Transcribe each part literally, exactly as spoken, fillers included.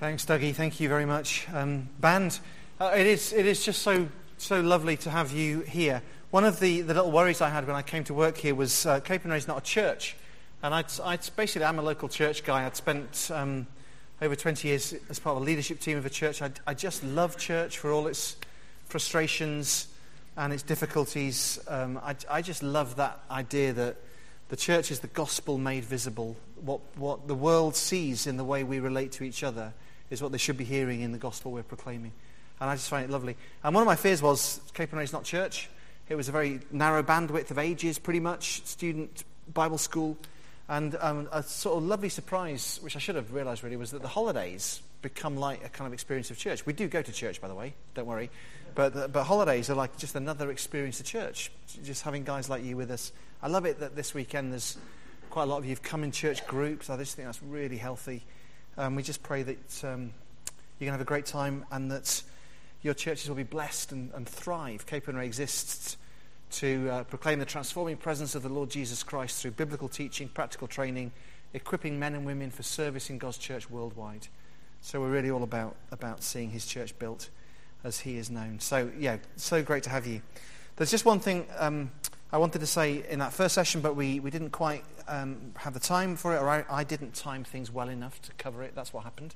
Thanks, Dougie. Thank you very much. Um, band, uh, it is it is just so so lovely to have you here. One of the, the little worries I had when I came to work here was uh, Capernwray is not a church. And I'd, I'd basically, I'm a local church guy. I'd spent um, over twenty years as part of a leadership team of a church. I, I just love church for all its frustrations and its difficulties. Um, I, I just love that idea that the church is the gospel made visible. What, what the world sees in the way we relate to each other is what they should be hearing in the gospel we're proclaiming. And I just find it lovely. And one of my fears was Capernwray is not church. It was a very narrow bandwidth of ages, pretty much, student Bible school. And um, a sort of lovely surprise, which I should have realised really, was that the holidays become like a kind of experience of church. We do go to church, by the way, don't worry. But but holidays are like just another experience of church, just having guys like you with us. I love it that this weekend there's quite a lot of you who've come in church groups. I just think that's really healthy. Um, we just pray that um, you're going to have a great time and that your churches will be blessed and, and thrive. Capernwray exists to uh, proclaim the transforming presence of the Lord Jesus Christ through biblical teaching, practical training, equipping men and women for service in God's church worldwide. So we're really all about, about seeing his church built as he is known. So, yeah, so great to have you. There's just one thing um, I wanted to say in that first session, but we, we didn't quite um, have the time for it, or I, I didn't time things well enough to cover it. That's what happened.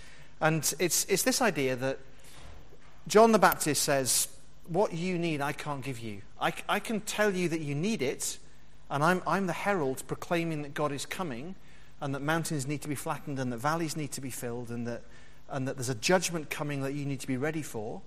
And it's it's this idea that John the Baptist says, what you need, I can't give you. I, I can tell you that you need it, and I'm, I'm the herald proclaiming that God is coming, and that mountains need to be flattened, and that valleys need to be filled, and that and that there's a judgment coming that you need to be ready for.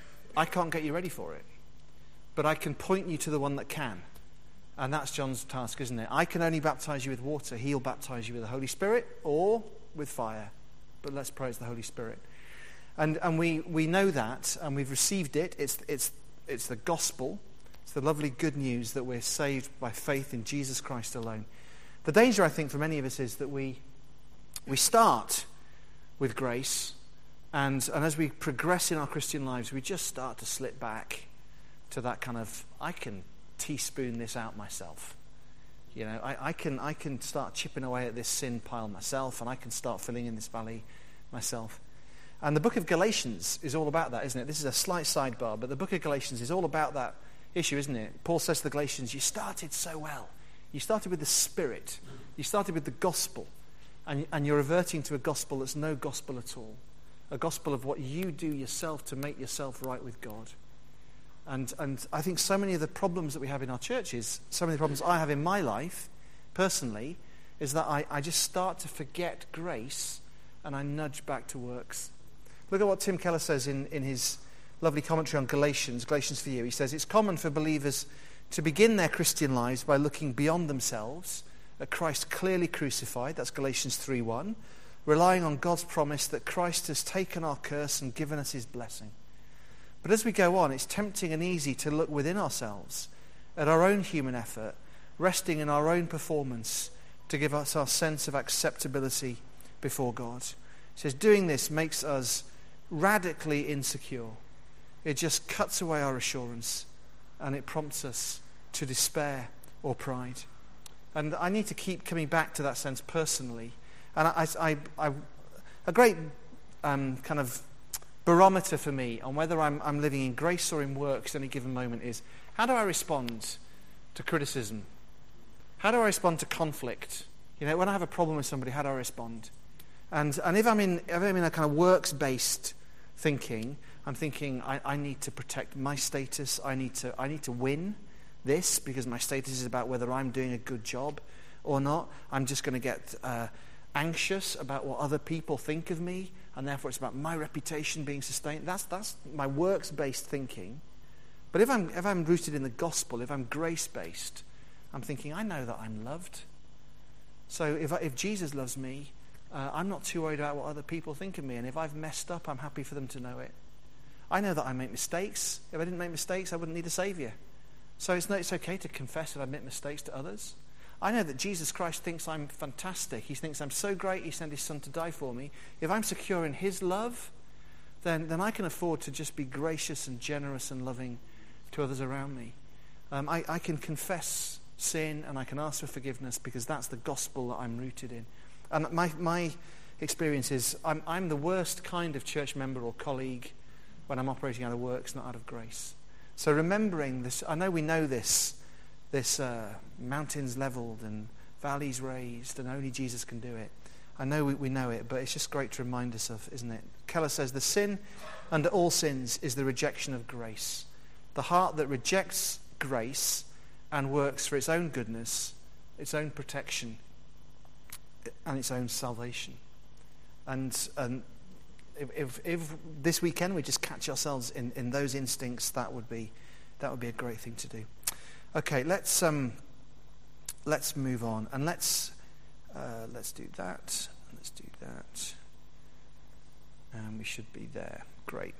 I can't get you ready for it. But I can point you to the one that can. And that's John's task, isn't it? I can only baptize you with water. He'll baptize you with the Holy Spirit or with fire. But let's pray it's the Holy Spirit. And and we, we know that, and we've received it. It's it's it's the gospel. It's the lovely good news that we're saved by faith in Jesus Christ alone. The danger, I think, for many of us is that we we start with grace, and and as we progress in our Christian lives, we just start to slip back to that kind of, I can teaspoon this out myself. You know, I, I can I can start chipping away at this sin pile myself, and I can start filling in this valley myself. And the book of Galatians is all about that, isn't it? This is a slight sidebar, but the book of Galatians is all about that issue, isn't it? Paul says to the Galatians, you started so well. You started with the Spirit. You started with the gospel. And, and you're reverting to a gospel that's no gospel at all. A gospel of what you do yourself to make yourself right with God. And and I think so many of the problems that we have in our churches, so many of the problems I have in my life, personally, is that I, I just start to forget grace and I nudge back to works. Look at what Tim Keller says in, in his lovely commentary on Galatians, Galatians for You. He says, it's common for believers to begin their Christian lives by looking beyond themselves at Christ clearly crucified, that's Galatians three one, relying on God's promise that Christ has taken our curse and given us his blessing. But as we go on, it's tempting and easy to look within ourselves at our own human effort, resting in our own performance to give us our sense of acceptability before God. He says doing this makes us radically insecure. It just cuts away our assurance and it prompts us to despair or pride. And I need to keep coming back to that sense personally. And I, I, I, a great um, kind of barometer for me on whether I'm, I'm living in grace or in works at any given moment is, how do I respond to criticism? How do I respond to conflict? You know, when I have a problem with somebody, how do I respond? And and if I'm in if I'm in a kind of works-based thinking, I'm thinking I, I need to protect my status. I need to I need to win this because my status is about whether I'm doing a good job or not. I'm just going to get uh, anxious about what other people think of me, and therefore it's about my reputation being sustained. That's that's my works-based thinking. But if I'm if I'm rooted in the gospel, if I'm grace-based, I'm thinking I know that I'm loved. So if I, if Jesus loves me, uh, I'm not too worried about what other people think of me. And if I've messed up, I'm happy for them to know it. I know that I make mistakes. If I didn't make mistakes, I wouldn't need a Savior. So it's, no, it's okay to confess if I make mistakes to others. I know that Jesus Christ thinks I'm fantastic. He thinks I'm so great, he sent his son to die for me. If I'm secure in his love, then, then I can afford to just be gracious and generous and loving to others around me. Um, I, I can confess sin and I can ask for forgiveness because that's the gospel that I'm rooted in. And my my experience is I'm, I'm the worst kind of church member or colleague when I'm operating out of works, not out of grace. So remembering this, I know we know this, this uh, mountains leveled and valleys raised, and only Jesus can do it. I know we, we know it, but it's just great to remind us of, isn't it? Keller says, the sin under all sins is the rejection of grace. The heart that rejects grace and works for its own goodness, its own protection, and its own salvation. And, and if, if, if this weekend we just catch ourselves in, in those instincts, that would be that would be a great thing to do. Okay, let's um, let's move on, and let's uh, let's do that. Let's do that, and we should be there. Great.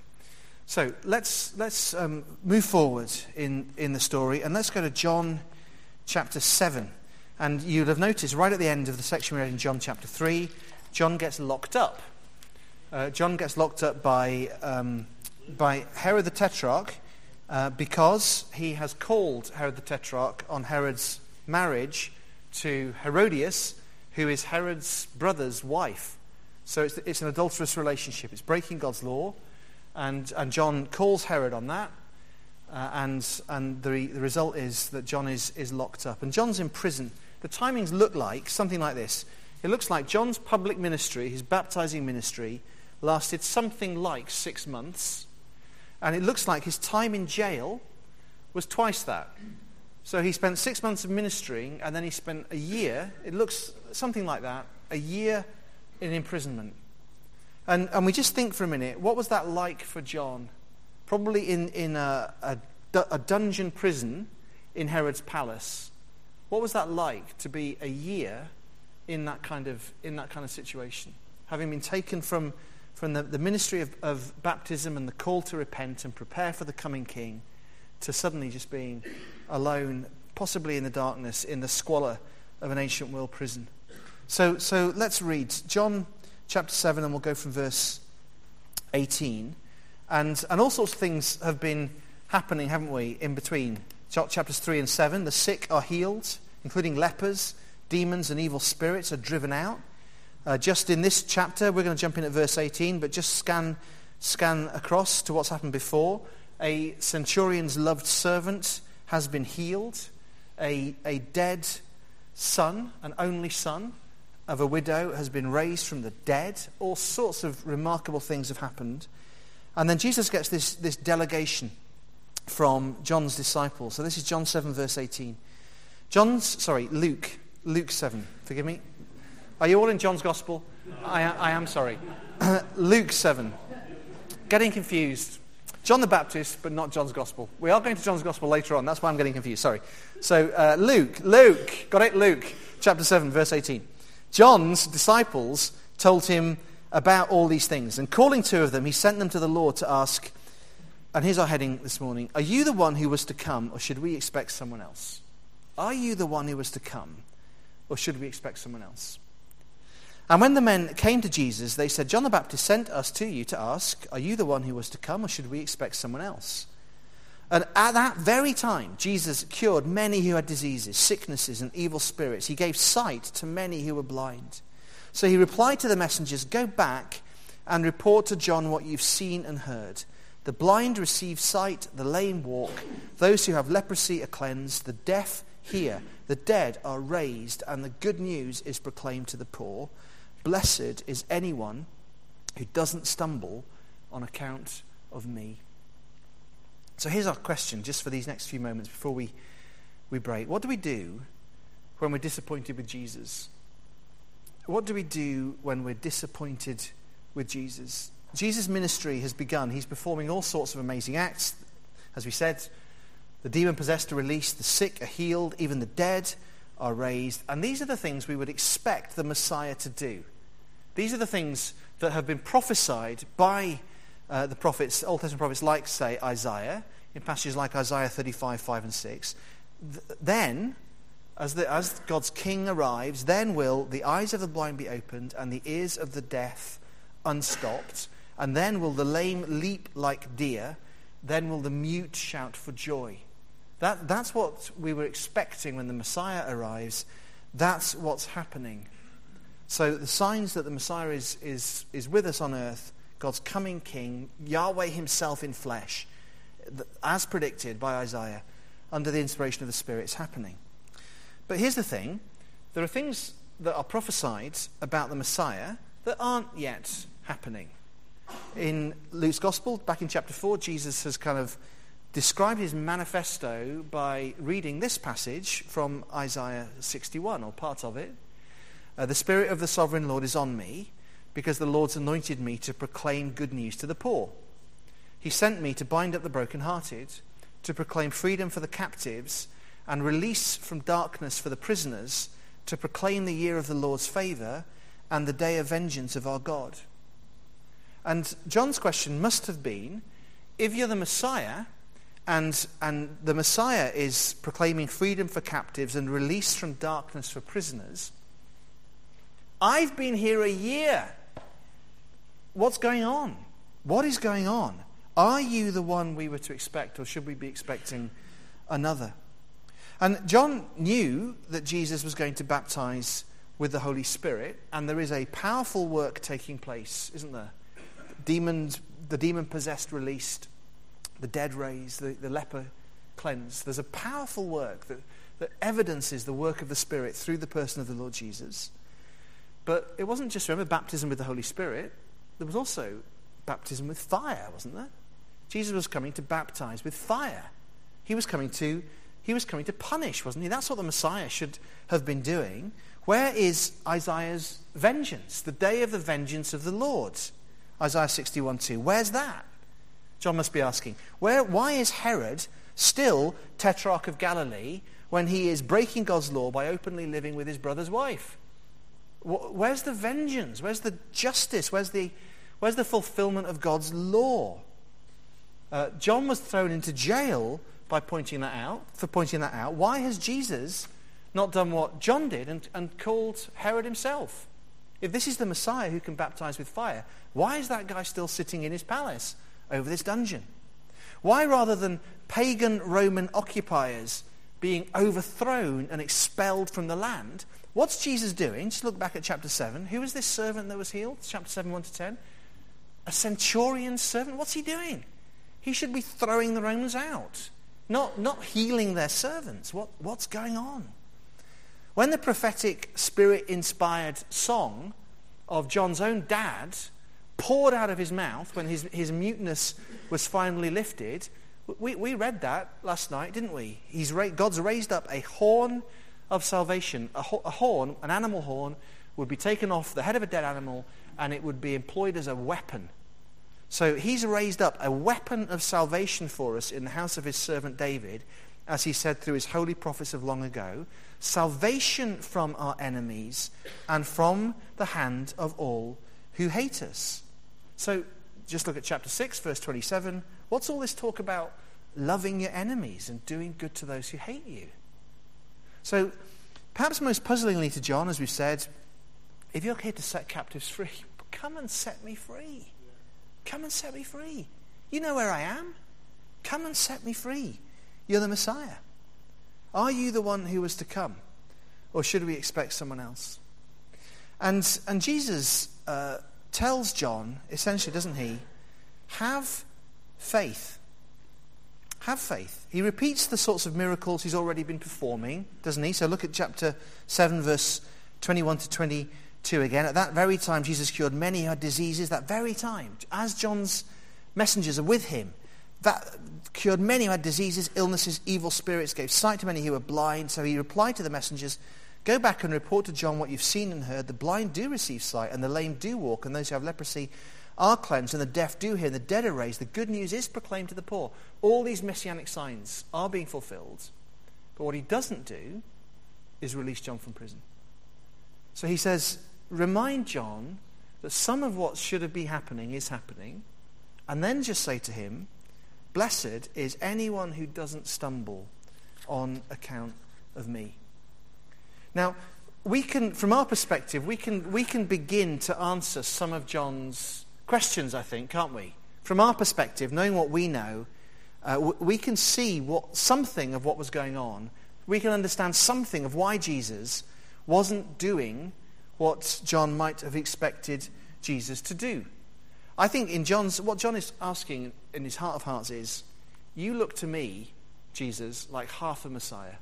So let's let's um, move forward in, in the story, and let's go to John chapter seven. And you'll have noticed right at the end of the section we read in John chapter three, John gets locked up. Uh, John gets locked up by um, by Herod the Tetrarch uh, because he has called Herod the Tetrarch on Herod's marriage to Herodias, who is Herod's brother's wife. So it's, it's an adulterous relationship. It's breaking God's law. And and John calls Herod on that, uh, and and the the result is that John is is locked up, and John's in prison. The timings look like something like this. It looks like John's public ministry, his baptizing ministry, lasted something like six months, and it looks like his time in jail was twice that. So he spent six months of ministering, and then he spent a year. It looks something like that, a year in imprisonment. And, and we just think for a minute, what was that like for John? Probably in, in a, a, a dungeon prison in Herod's palace. What was that like to be a year in that kind of in that kind of situation? Having been taken from, from the, the ministry of, of baptism and the call to repent and prepare for the coming king, to suddenly just being alone, possibly in the darkness, in the squalor of an ancient world prison. So so let's read John chapter seven, and we'll go from verse eighteen. And and all sorts of things have been happening, haven't we, in between chapters three and seven. The sick are healed, including lepers. Demons and evil spirits are driven out. Uh, just in this chapter, we're going to jump in at verse eighteen, but just scan scan across to what's happened before. A centurion's loved servant has been healed. A, a dead son, an only son, of a widow has been raised from the dead. All sorts of remarkable things have happened. And then Jesus gets this, this delegation from John's disciples. So this is John seven, verse eighteen. John's, sorry, Luke, Luke seven, forgive me. Are you all in John's Gospel? I, I am sorry. Luke seven. Getting confused. John the Baptist, but not John's Gospel. We are going to John's Gospel later on. That's why I'm getting confused, sorry. So uh, Luke, Luke, got it? Luke, chapter seven, verse eighteen. John's disciples told him about all these things, and calling two of them, he sent them to the Lord to ask, and here's our heading this morning, are you the one who was to come, or should we expect someone else? Are you the one who was to come, or should we expect someone else? And when the men came to Jesus, they said, John the Baptist sent us to you to ask, are you the one who was to come, or should we expect someone else? And at that very time, Jesus cured many who had diseases, sicknesses, and evil spirits. He gave sight to many who were blind. So he replied to the messengers, go back and report to John what you've seen and heard. The blind receive sight, the lame walk, those who have leprosy are cleansed, the deaf hear, the dead are raised, and the good news is proclaimed to the poor. Blessed is anyone who doesn't stumble on account of me. So here's our question, just for these next few moments before we, we break. What do we do when we're disappointed with Jesus? What do we do when we're disappointed with Jesus? Jesus' ministry has begun. He's performing all sorts of amazing acts. As we said, the demon-possessed are released, the sick are healed, even the dead are raised. And these are the things we would expect the Messiah to do. These are the things that have been prophesied by Uh, the prophets, Old Testament prophets, like, say, Isaiah, in passages like Isaiah thirty-five, five and six. Th- then, as, the, as God's king arrives, then will the eyes of the blind be opened and the ears of the deaf unstopped, and then will the lame leap like deer, then will the mute shout for joy. That, that's what we were expecting when the Messiah arrives. That's what's happening. So the signs that the Messiah is, is, is with us on earth, God's coming king, Yahweh himself in flesh, as predicted by Isaiah, under the inspiration of the Spirit, is happening. But here's the thing. There are things that are prophesied about the Messiah that aren't yet happening. In Luke's Gospel, back in chapter four, Jesus has kind of described his manifesto by reading this passage from Isaiah sixty-one, or part of it. Uh, the Spirit of the Sovereign Lord is on me, because the Lord's anointed me to proclaim good news to the poor. He sent me to bind up the brokenhearted, to proclaim freedom for the captives, and release from darkness for the prisoners, to proclaim the year of the Lord's favour and the day of vengeance of our God. And John's question must have been, if you're the Messiah, and, and the Messiah is proclaiming freedom for captives and release from darkness for prisoners, I've been here a year. What's going on? What is going on? Are you the one we were to expect, or should we be expecting another? And John knew that Jesus was going to baptize with the Holy Spirit, and there is a powerful work taking place, isn't there? Demons, the demon-possessed released, the dead raised, the, the leper cleansed. There's a powerful work that, that evidences the work of the Spirit through the person of the Lord Jesus. But it wasn't just, remember, baptism with the Holy Spirit. There was also baptism with fire, wasn't there? Jesus was coming to baptize with fire. He was coming to, he was coming to punish, wasn't he? That's what the Messiah should have been doing. Where is Isaiah's vengeance? The day of the vengeance of the Lord. Isaiah sixty-one two. Where's that? John must be asking. Where? Why is Herod still Tetrarch of Galilee when he is breaking God's law by openly living with his brother's wife? Where's the vengeance? Where's the justice? Where's the, where's the fulfillment of God's law? Uh, John was thrown into jail by pointing that out, for pointing that out. Why has Jesus not done what John did and, and called Herod himself? If this is the Messiah who can baptize with fire, why is that guy still sitting in his palace over this dungeon? Why, rather than pagan Roman occupiers being overthrown and expelled from the land, what's Jesus doing? Just look back at chapter seven. Who was this servant that was healed? Chapter seven, one to ten. A centurion's servant? What's he doing? He should be throwing the Romans out, not, not healing their servants. What, what's going on? When the prophetic, Spirit-inspired song of John's own dad poured out of his mouth when his, his muteness was finally lifted, we, we read that last night, didn't we? He's ra- God's raised up a horn of salvation. A, ho- a horn, an animal horn, would be taken off the head of a dead animal, and it would be employed as a weapon. So he's raised up a weapon of salvation for us in the house of his servant David, as he said through his holy prophets of long ago, salvation from our enemies and from the hand of all who hate us. So just look at chapter six, verse twenty-seven. What's all this talk about loving your enemies and doing good to those who hate you? So perhaps most puzzlingly to John, as we've said, if you're here to set captives free, come and set me free. Come and set me free. You know where I am. Come and set me free. You're the Messiah. Are you the one who was to come? Or should we expect someone else? And, and Jesus uh, tells John, essentially, doesn't he, have faith. Have faith. He repeats the sorts of miracles he's already been performing, doesn't he? So look at chapter seven, verse twenty-one to twenty-two again. At that very time, Jesus cured many who had diseases. That very time, as John's messengers are with him, that cured many who had diseases, illnesses, evil spirits, gave sight to many who were blind. So he replied to the messengers, go back and report to John what you've seen and heard. The blind do receive sight, and the lame do walk, and those who have leprosy are cleansed, and the deaf do hear, and the dead are raised. The good news is proclaimed to the poor. All these messianic signs are being fulfilled. But what he doesn't do is release John from prison. So he says, remind John that some of what should be happening is happening, and then just say to him, blessed is anyone who doesn't stumble on account of me. Now, we can, from our perspective, we can we can begin to answer some of John's questions, I think, can't we? From our perspective, knowing what we know, uh, w- we can see what something of what was going on. We can understand something of why Jesus wasn't doing what John might have expected Jesus to do. I think in John's, what John is asking in his heart of hearts is, you look to me, Jesus, like half a Messiah.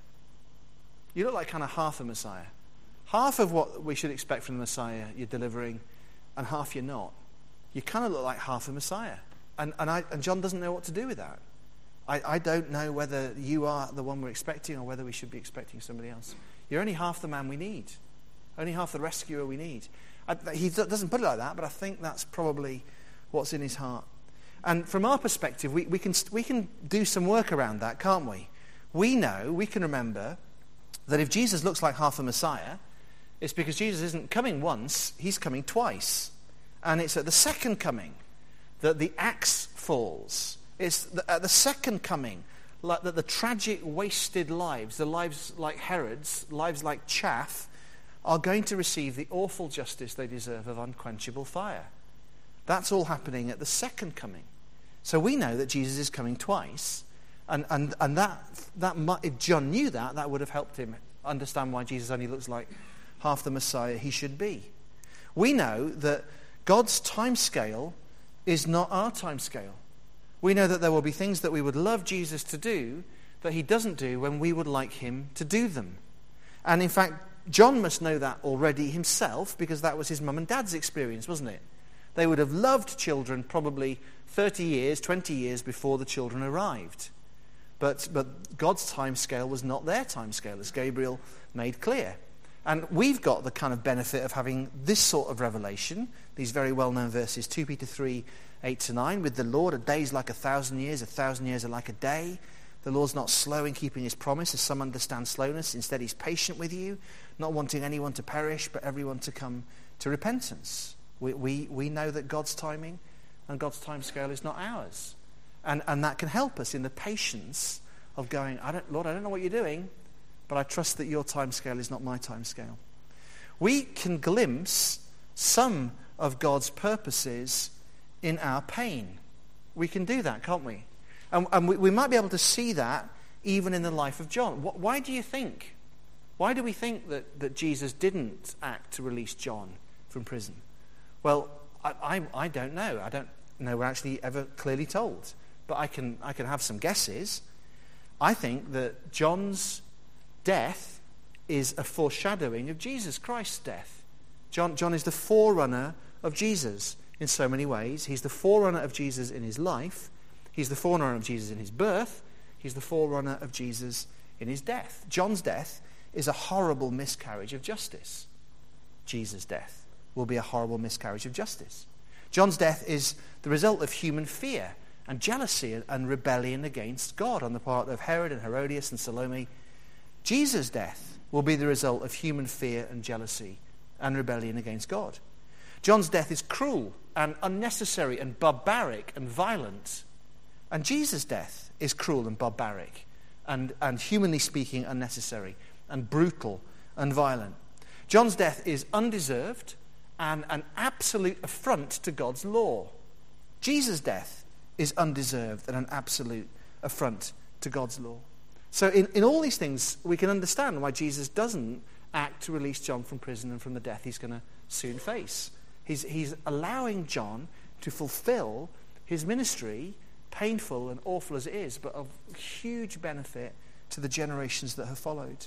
You look like kind of half a Messiah. Half of what we should expect from the Messiah you're delivering, and half you're not. You kind of look like half a Messiah. And and, I, and John doesn't know what to do with that. I, I don't know whether you are the one we're expecting or whether we should be expecting somebody else. You're only half the man we need. Only half the rescuer we need. I, he doesn't put it like that, but I think that's probably what's in his heart. And from our perspective, we, we can we can do some work around that, can't we? We know, we can remember that if Jesus looks like half a Messiah, it's because Jesus isn't coming once, he's coming twice. And it's at the second coming that the axe falls. It's the, at the second coming like, that the tragic, wasted lives, the lives like Herod's, lives like chaff, are going to receive the awful justice they deserve of unquenchable fire. That's all happening at the second coming. So we know that Jesus is coming twice. And and, and that, that if John knew that, that would have helped him understand why Jesus only looks like half the Messiah he should be. We know that God's time scale is not our time scale. We know that there will be things that we would love Jesus to do that he doesn't do when we would like him to do them. And in fact, John must know that already himself, because that was his mum and dad's experience, wasn't it? They would have loved children probably thirty years, twenty years before the children arrived. But, but God's time scale was not their time scale, as Gabriel made clear. And we've got the kind of benefit of having this sort of revelation, these very well-known verses, two Peter three, eight to nine, with the Lord, a day is like a thousand years, a thousand years are like a day. The Lord's not slow in keeping his promise, as some understand slowness. Instead, he's patient with you, not wanting anyone to perish, but everyone to come to repentance. We we, we know that God's timing and God's time scale is not ours. And and that can help us in the patience of going, I don't, Lord, I don't know what you're doing, but I trust that your time scale is not my time scale. We can glimpse some of God's purposes in our pain. We can do that, can't we? And, and we, we might be able to see that even in the life of John. Why do you think? Why do we think that, that Jesus didn't act to release John from prison? Well, I, I, I don't know. I don't know we're actually ever clearly told. But I can I can have some guesses. I think that John's death is a foreshadowing of Jesus Christ's death. John, John is the forerunner of Jesus in so many ways. He's the forerunner of Jesus in his life. He's the forerunner of Jesus in his birth. He's the forerunner of Jesus in his death. John's death is a horrible miscarriage of justice. Jesus' death will be a horrible miscarriage of justice. John's death is the result of human fear and jealousy and rebellion against God on the part of Herod and Herodias and Salome. Jesus' death will be the result of human fear and jealousy and rebellion against God. John's death is cruel and unnecessary and barbaric and violent. And Jesus' death is cruel and barbaric and, and humanly speaking, unnecessary and brutal and violent. John's death is undeserved and an absolute affront to God's law. Jesus' death is undeserved and an absolute affront to God's law. So in, in all these things, we can understand why Jesus doesn't act to release John from prison and from the death he's going to soon face. He's, he's allowing John to fulfill his ministry, painful and awful as it is, but of huge benefit to the generations that have followed.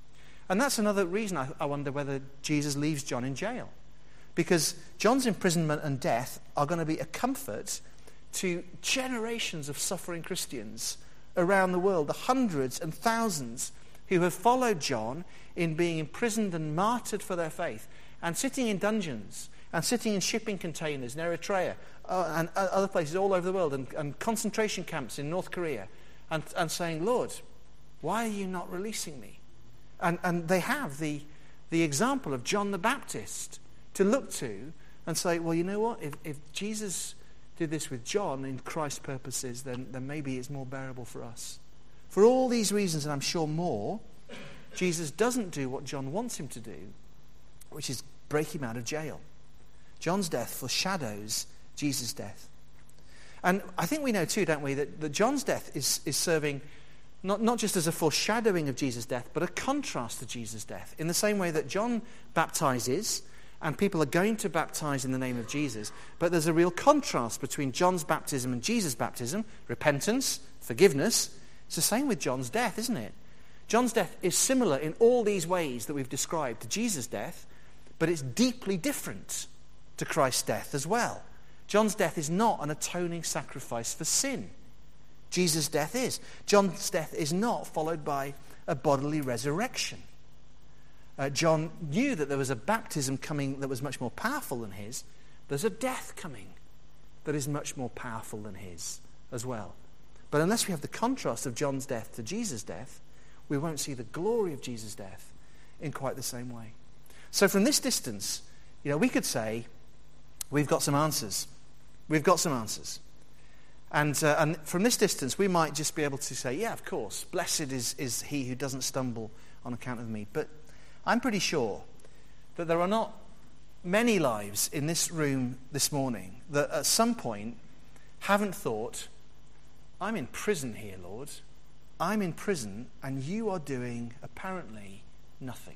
And that's another reason I, I wonder whether Jesus leaves John in jail. Because John's imprisonment and death are going to be a comfort to generations of suffering Christians around the world, the hundreds and thousands who have followed John in being imprisoned and martyred for their faith, and sitting in dungeons, and sitting in shipping containers in Eritrea, uh, and uh, other places all over the world, and, and concentration camps in North Korea, and, and saying, Lord, why are you not releasing me? And, and they have the, the example of John the Baptist to look to and say, well, you know what, if, if Jesus did this with John in Christ's purposes, then, then maybe it's more bearable for us. For all these reasons, and I'm sure more, Jesus doesn't do what John wants him to do, which is break him out of jail. John's death foreshadows Jesus' death. And I think we know too, don't we, that, that John's death is, is serving not, not just as a foreshadowing of Jesus' death, but a contrast to Jesus' death. In the same way that John baptizes and people are going to baptize in the name of Jesus, but there's a real contrast between John's baptism and Jesus' baptism, repentance, forgiveness. It's the same with John's death, isn't it? John's death is similar in all these ways that we've described to Jesus' death, but it's deeply different to Christ's death as well. John's death is not an atoning sacrifice for sin. Jesus' death is. John's death is not followed by a bodily resurrection. Uh, John knew that there was a baptism coming that was much more powerful than his. There's a death coming that is much more powerful than his as well. But unless we have the contrast of John's death to Jesus' death, we won't see the glory of Jesus' death in quite the same way. So from this distance, you know, we could say, we've got some answers. We've got some answers. And, uh, and from this distance, we might just be able to say, yeah, of course, blessed is, is he who doesn't stumble on account of me. But I'm pretty sure that there are not many lives in this room this morning that at some point haven't thought, I'm in prison here, Lord. I'm in prison, and you are doing, apparently, nothing.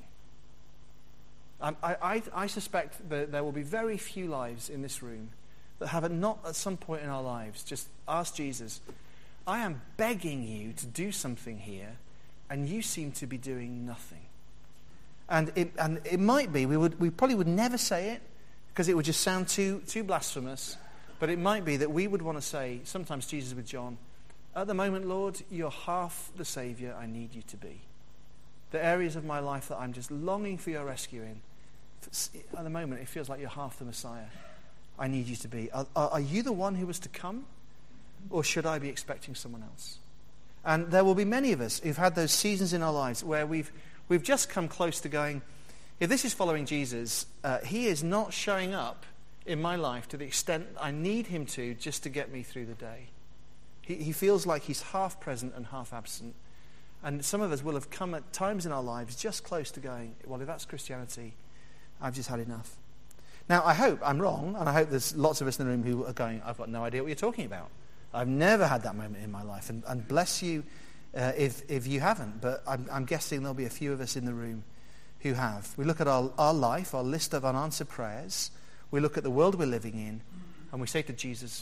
I, I, I suspect that there will be very few lives in this room that have not at some point in our lives just asked Jesus, I am begging you to do something here, and you seem to be doing nothing. And it, and it might be, we would we probably would never say it, because it would just sound too too blasphemous, but it might be that we would want to say, sometimes Jesus with John, at the moment, Lord, you're half the Saviour I need you to be. The areas of my life that I'm just longing for your rescue in, at the moment it feels like you're half the Messiah I need you to be. Are, are, are you the one who was to come? Or should I be expecting someone else? And there will be many of us who've had those seasons in our lives where we've we've just come close to going, if this is following Jesus, uh, he is not showing up in my life to the extent I need him to just to get me through the day. He, he feels like he's half present and half absent. And some of us will have come at times in our lives just close to going, well, if that's Christianity, I've just had enough. Now, I hope I'm wrong, and I hope there's lots of us in the room who are going, I've got no idea what you're talking about. I've never had that moment in my life, and, and bless you uh, if if you haven't, but I'm, I'm guessing there'll be a few of us in the room who have. We look at our, our life, our list of unanswered prayers, we look at the world we're living in, and we say to Jesus,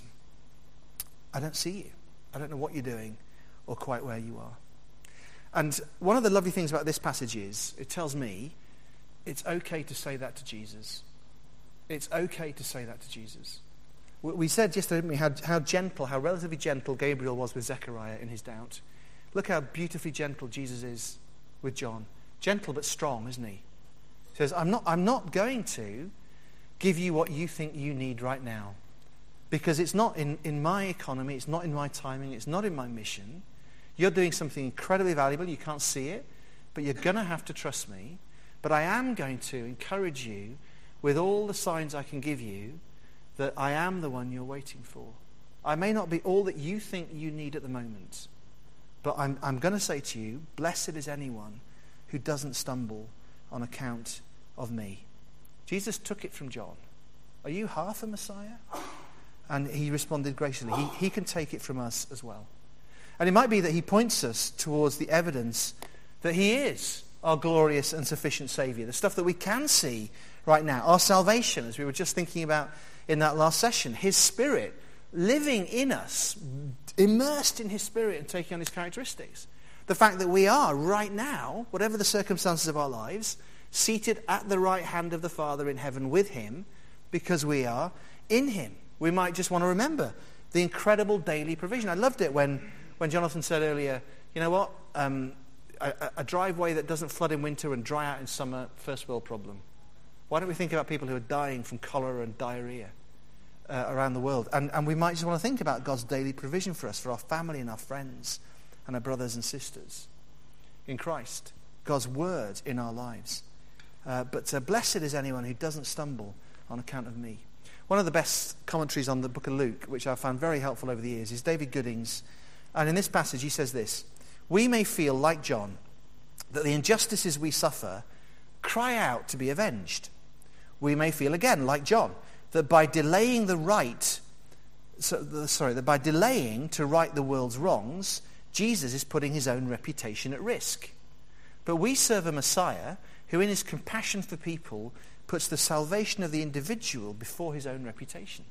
I don't see you. I don't know what you're doing or quite where you are. And one of the lovely things about this passage is, it tells me it's okay to say that to Jesus. It's okay to say that to Jesus. We said yesterday, didn't we, how, how gentle, how relatively gentle Gabriel was with Zechariah in his doubt. Look how beautifully gentle Jesus is with John. Gentle but strong, isn't he? He says, I'm not, I'm not going to give you what you think you need right now, because it's not in, in my economy, it's not in my timing, it's not in my mission. You're doing something incredibly valuable, you can't see it, but you're going to have to trust me. But I am going to encourage you with all the signs I can give you that I am the one you're waiting for. I may not be all that you think you need at the moment, but I'm, I'm going to say to you, blessed is anyone who doesn't stumble on account of me. Jesus took it from John. Are you half a Messiah? And he responded graciously. He, he can take it from us as well. And it might be that he points us towards the evidence that he is our glorious and sufficient Saviour, the stuff that we can see right now, our salvation, as we were just thinking about in that last session, his Spirit living in us, immersed in his Spirit and taking on his characteristics. The fact that we are right now, whatever the circumstances of our lives, seated at the right hand of the Father in heaven with him, because we are in him. We might just want to remember the incredible daily provision. I loved it when, when Jonathan said earlier, you know what, um, a, a driveway that doesn't flood in winter and dry out in summer, first world problem. Why don't we think about people who are dying from cholera and diarrhea uh, around the world? And, and we might just want to think about God's daily provision for us, for our family and our friends and our brothers and sisters in Christ. God's word in our lives. Uh, but uh, blessed is anyone who doesn't stumble on account of me. One of the best commentaries on the book of Luke, which I've found very helpful over the years, is David Gooding's. And in this passage he says this: we may feel, like John, that the injustices we suffer cry out to be avenged. We may feel again, like John, that by delaying the right, so, sorry, that by delaying to right the world's wrongs, Jesus is putting his own reputation at risk. But we serve a Messiah who in his compassion for people puts the salvation of the individual before his own reputation.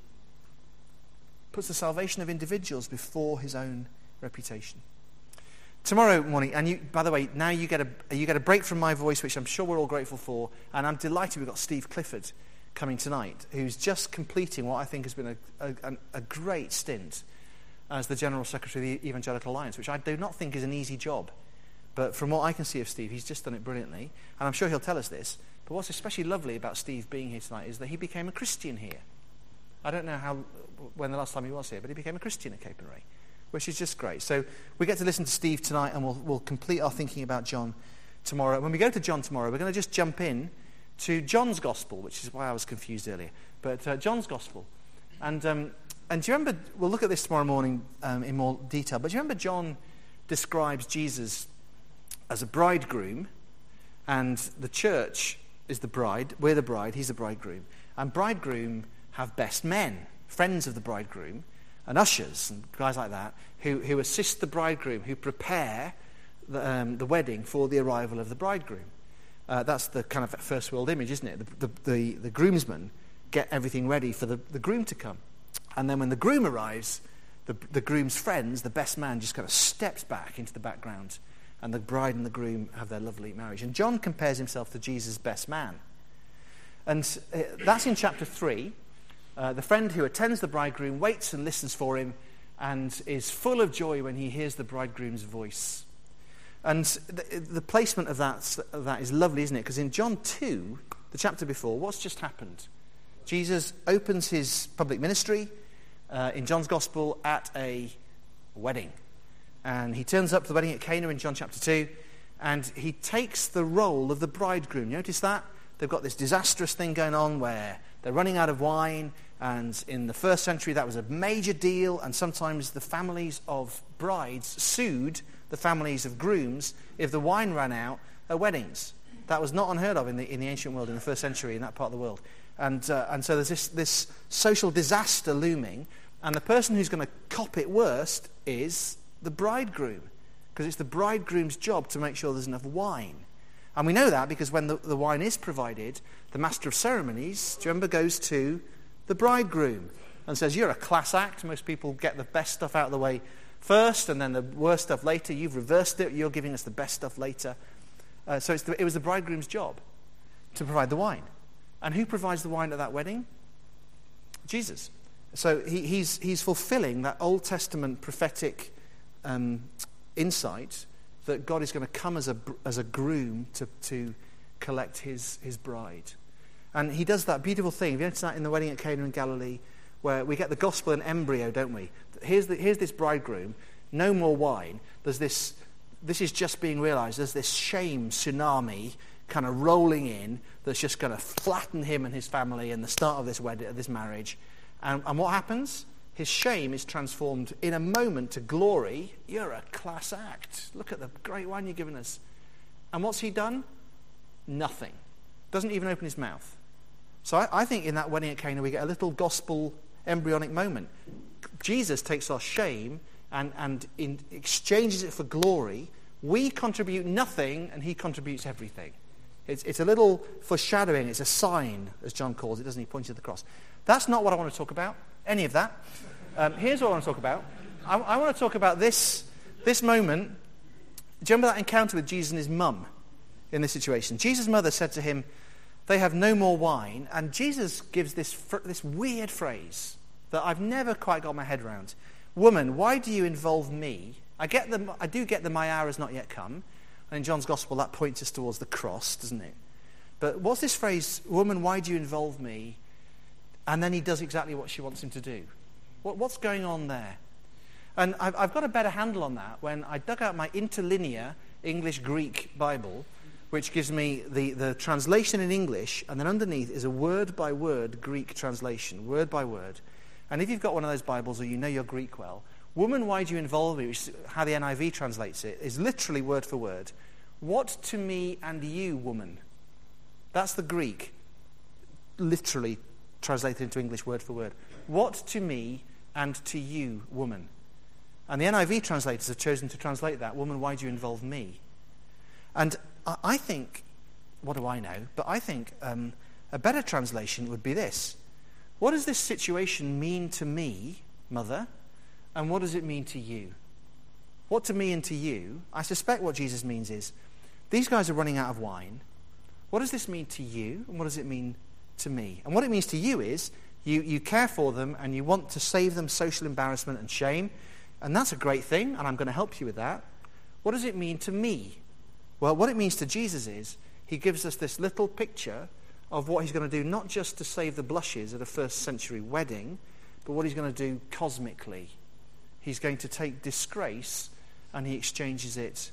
Puts the salvation of individuals before his own reputation. Tomorrow morning, and you, by the way, now you get a you get a break from my voice, which I'm sure we're all grateful for, and I'm delighted we've got Steve Clifford coming tonight, who's just completing what I think has been a, a, a great stint as the General Secretary of the Evangelical Alliance, which I do not think is an easy job. But from what I can see of Steve, he's just done it brilliantly, and I'm sure he'll tell us this. But what's especially lovely about Steve being here tonight is that he became a Christian here. I don't know how when the last time he was here, but he became a Christian at Capernwray, which is just great. So we get to listen to Steve tonight, and we'll, we'll complete our thinking about John tomorrow. When we go to John tomorrow, we're going to just jump in to John's Gospel, which is why I was confused earlier. But uh, John's Gospel. And um, and do you remember, we'll look at this tomorrow morning um, in more detail, but do you remember John describes Jesus as a bridegroom, and the church is the bride, we're the bride, he's the bridegroom. And bridegroom have best men, friends of the bridegroom, and ushers and guys like that, who, who assist the bridegroom, who prepare the, um, the wedding for the arrival of the bridegroom. Uh, that's the kind of first world image, isn't it? The, the, the, the groomsmen get everything ready for the, the groom to come. And then when the groom arrives, the, the groom's friends, the best man, just kind of steps back into the background, and the bride and the groom have their lovely marriage. And John compares himself to Jesus' best man. And uh, that's in chapter three. Uh, the friend who attends the bridegroom waits and listens for him and is full of joy when he hears the bridegroom's voice. And the, the placement of that, of that is lovely, isn't it? Because in John two, the chapter before, what's just happened? Jesus opens his public ministry uh, in John's Gospel at a wedding. And he turns up to the wedding at Cana in John chapter two, and he takes the role of the bridegroom. You notice that? They've got this disastrous thing going on where they're running out of wine, and in the first century that was a major deal, and sometimes the families of brides sued the families of grooms if the wine ran out at weddings. That was not unheard of in the in the ancient world, in the first century, in that part of the world. And uh, and so there's this, this social disaster looming, and the person who's going to cop it worst is the bridegroom, because it's the bridegroom's job to make sure there's enough wine. And we know that because when the, the wine is provided, the master of ceremonies, do you remember, goes to the bridegroom and says, you're a class act. Most people get the best stuff out of the way first and then the worst stuff later. You've reversed it. You're giving us the best stuff later. Uh, so it's the, it was the bridegroom's job to provide the wine. And who provides the wine at that wedding? Jesus. So he, he's, he's fulfilling that Old Testament prophetic um, insight that God is going to come as a as a groom to, to collect his, his bride. And he does that beautiful thing. Have you noticed that in the wedding at Cana in Galilee, where we get the gospel in embryo, don't we? Here's the, here's this bridegroom, no more wine. There's this, this is just being realized. There's this shame tsunami kind of rolling in that's just going to flatten him and his family and the start of this wedding, of this marriage. And, and what happens? His shame is transformed in a moment to glory. You're a class act. Look at the great wine you've given us. And what's he done? Nothing. Doesn't even open his mouth. So I, I think in that wedding at Cana we get a little gospel embryonic moment. Jesus takes our shame and, and in, exchanges it for glory. We contribute nothing and he contributes everything. It's, it's a little foreshadowing. It's a sign, as John calls it, doesn't he? Pointing to the cross. That's not what I want to talk about. Any of that. Um, here's what I want to talk about. I, I want to talk about this this moment. Do you remember that encounter with Jesus and his mum in this situation? Jesus' mother said to him, they have no more wine. And Jesus gives this fr- this weird phrase that I've never quite got my head around. Woman, why do you involve me? I get the, I do get that my hour has not yet come. And in John's Gospel, that points us towards the cross, doesn't it? But what's this phrase, woman, why do you involve me? And then he does exactly what she wants him to do. What, what's going on there? And I've, I've got a better handle on that when I dug out my interlinear English-Greek Bible, which gives me the, the translation in English, and then underneath is a word-by-word Greek translation, word by word. And if you've got one of those Bibles or you know your Greek well, woman, why do you involve me, which is how the N I V translates it, is literally word for word. What to me and you, woman? That's the Greek, literally translated into English word for word. What to me and to you, woman? And the N I V translators have chosen to translate that, woman, why do you involve me? And I think, what do I know? But I think um, A better translation would be this. What does this situation mean to me, Mother, and what does it mean to you? What to me and to you, I suspect what Jesus means is, these guys are running out of wine. What does this mean to you, and what does it mean to me? And what it means to you is, you, you care for them, and you want to save them social embarrassment and shame, and that's a great thing, and I'm going to help you with that. What does it mean to me? Well, what it means to Jesus is, he gives us this little picture of what he's going to do, not just to save the blushes at a first century wedding, but what he's going to do cosmically. He's going to take disgrace and he exchanges it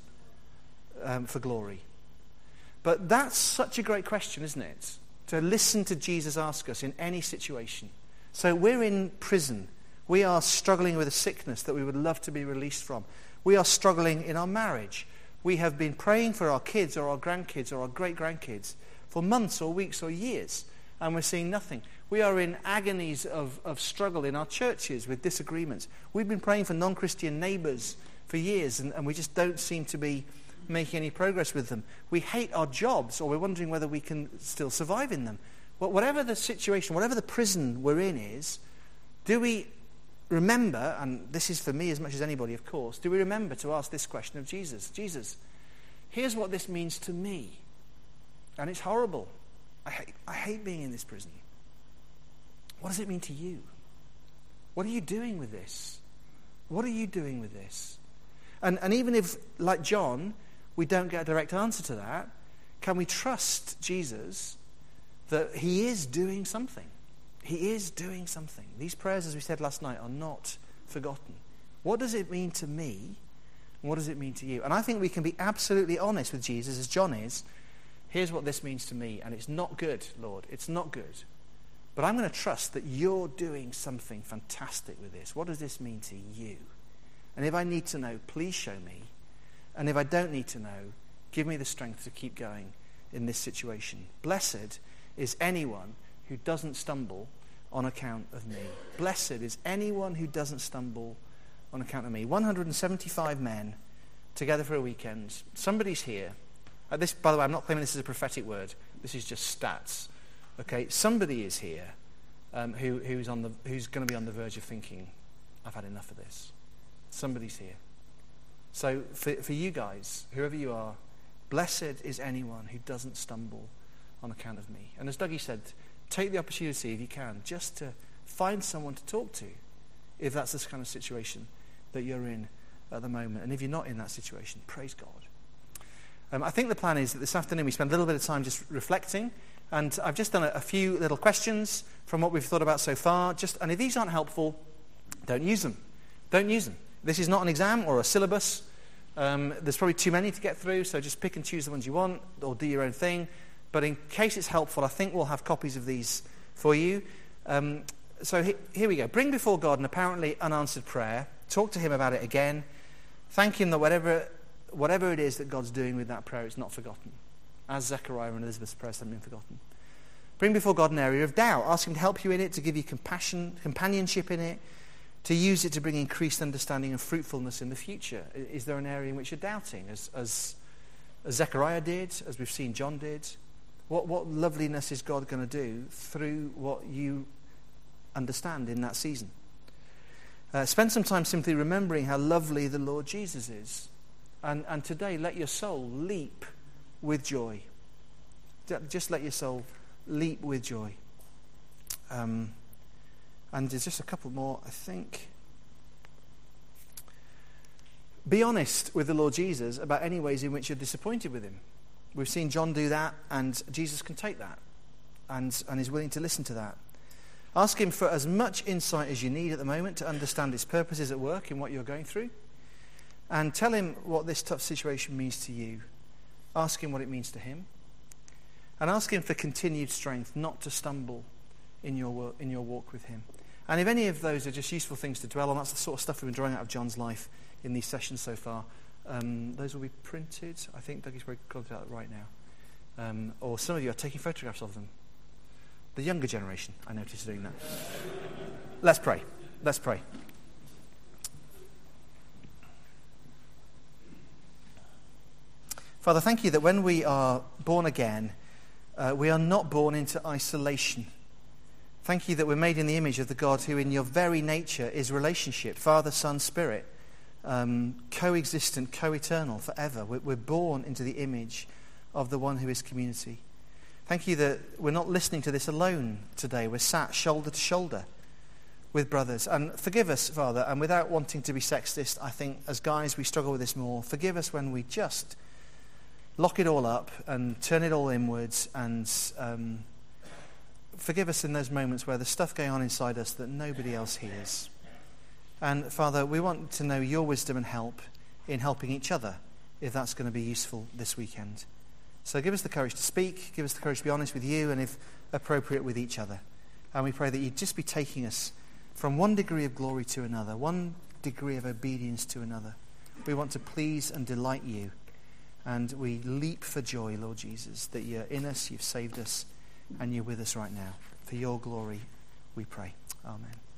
um, for glory. But that's such a great question, isn't it? To listen to Jesus ask us in any situation. So we're in prison. We are struggling with a sickness that we would love to be released from. We are struggling in our marriage. We have been praying for our kids or our grandkids or our great-grandkids for months or weeks or years, and we're seeing nothing. We are in agonies of, of struggle in our churches with disagreements. We've been praying for non-Christian neighbours for years, and, and we just don't seem to be making any progress with them. We hate our jobs, or we're wondering whether we can still survive in them. Well, whatever the situation, whatever the prison we're in is, do we remember, and this is for me as much as anybody, of course, do we remember to ask this question of Jesus? Jesus, here's what this means to me. And it's horrible. I hate, I hate being in this prison. What does it mean to you? What are you doing with this? What are you doing with this? And, and even if, like John, we don't get a direct answer to that, can we trust Jesus that he is doing something? He is doing something. These prayers, as we said last night, are not forgotten. What does it mean to me? And what does it mean to you? And I think we can be absolutely honest with Jesus, as John is. Here's what this means to me, and it's not good, Lord. It's not good. But I'm going to trust that you're doing something fantastic with this. What does this mean to you? And if I need to know, please show me. And if I don't need to know, give me the strength to keep going in this situation. Blessed is anyone who doesn't stumble on account of me. Blessed is anyone who doesn't stumble on account of me. one hundred seventy-five men together for a weekend. Somebody's here. Uh, this, by the way, I'm not claiming this is a prophetic word. This is just stats. Okay, somebody is here um, who, who's on the who's going to be on the verge of thinking, I've had enough of this. Somebody's here. So for, for you guys, whoever you are, blessed is anyone who doesn't stumble on account of me. And as Dougie said, take the opportunity, if you can, just to find someone to talk to, if that's this kind of situation that you're in at the moment. And if you're not in that situation, praise God. Um, I think the plan is that this afternoon we spend a little bit of time just reflecting, and I've just done a, a few little questions from what we've thought about so far. Just, and if these aren't helpful, don't use them. Don't use them. This is not an exam or a syllabus. Um, there's probably too many to get through, so just pick and choose the ones you want, or do your own thing. But in case it's helpful, I think we'll have copies of these for you. Um, so he, here we go. Bring before God an apparently unanswered prayer. Talk to him about it again. Thank him that whatever... Whatever it is that God's doing with that prayer, it's not forgotten. As Zechariah and Elizabeth's prayers haven't been forgotten. Bring before God an area of doubt. Ask him to help you in it, to give you compassion, companionship in it, to use it to bring increased understanding and fruitfulness in the future. Is there an area in which you're doubting, as, as, as Zechariah did, as we've seen John did? What, what loveliness is God going to do through what you understand in that season? Uh, spend some time simply remembering how lovely the Lord Jesus is. And, and today, let your soul leap with joy. Just let your soul leap with joy. Um, and there's just a couple more, I think. Be honest with the Lord Jesus about any ways in which you're disappointed with him. We've seen John do that, and Jesus can take that and, and is willing to listen to that. Ask him for as much insight as you need at the moment to understand his purposes at work in what you're going through. And tell him what this tough situation means to you. Ask him what it means to him. And ask him for continued strength not to stumble in your work, in your walk with him. And if any of those are just useful things to dwell on, that's the sort of stuff we've been drawing out of John's life in these sessions so far. Um, those will be printed. I think Dougie's probably got it out right now. Um, or some of you are taking photographs of them. The younger generation, I noticed, doing that. Let's pray. Let's pray. Father, thank you that when we are born again, Uh, we are not born into isolation. Thank you that we're made in the image of the God who in your very nature is relationship, Father, Son, Spirit, um, co-existent, co-eternal forever. We're, we're born into the image of the one who is community. Thank you that we're not listening to this alone today. We're sat shoulder to shoulder with brothers. And forgive us, Father, and without wanting to be sexist, I think as guys we struggle with this more. Forgive us when we just lock it all up and turn it all inwards, and um, forgive us in those moments where there's stuff going on inside us that nobody else hears. And Father, we want to know your wisdom and help in helping each other, if that's going to be useful this weekend. So give us the courage to speak, give us the courage to be honest with you, and if appropriate with each other. And we pray that you'd just be taking us from one degree of glory to another, one degree of obedience to another. We want to please and delight you. And we leap for joy, Lord Jesus, that you're in us, you've saved us, and you're with us right now. For your glory, we pray. Amen.